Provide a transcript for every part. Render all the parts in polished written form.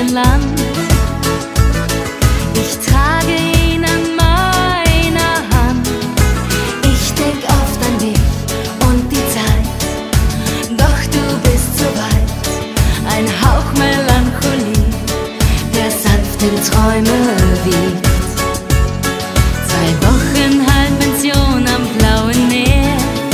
mein Land. Ich trage ihn an meiner Hand. Ich denk oft an dich und die Zeit, doch du bist so weit. Ein Hauch Melancholie, der sanft in Träume wiegt. 2 Wochen Halbpension am blauen Meer.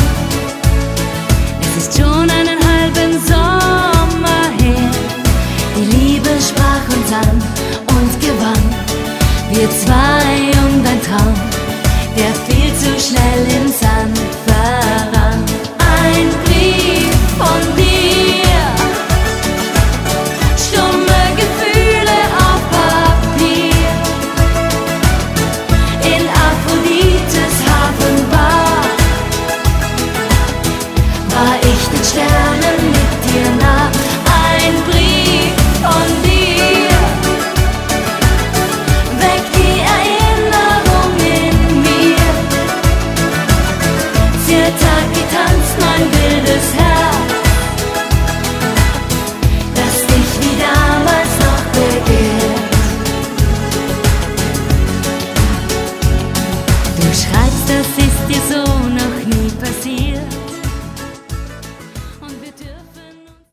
Es ist schon einen halben Sommer her. Die Liebe sprach uns an und gewann. Wir 2 und ein Traum, der viel zu schnell im Sand verrann. Ein Brief von dir, stumme Gefühle auf Papier. In Aphrodites Hafenbar war ich den Sternen mit dir nah. Ein Brief von dir weckt die Erinnerung in mir. Ziertag getanzt mein wildes Herz, das dich wie damals noch begehrt. Du schreibst, das ist dir so noch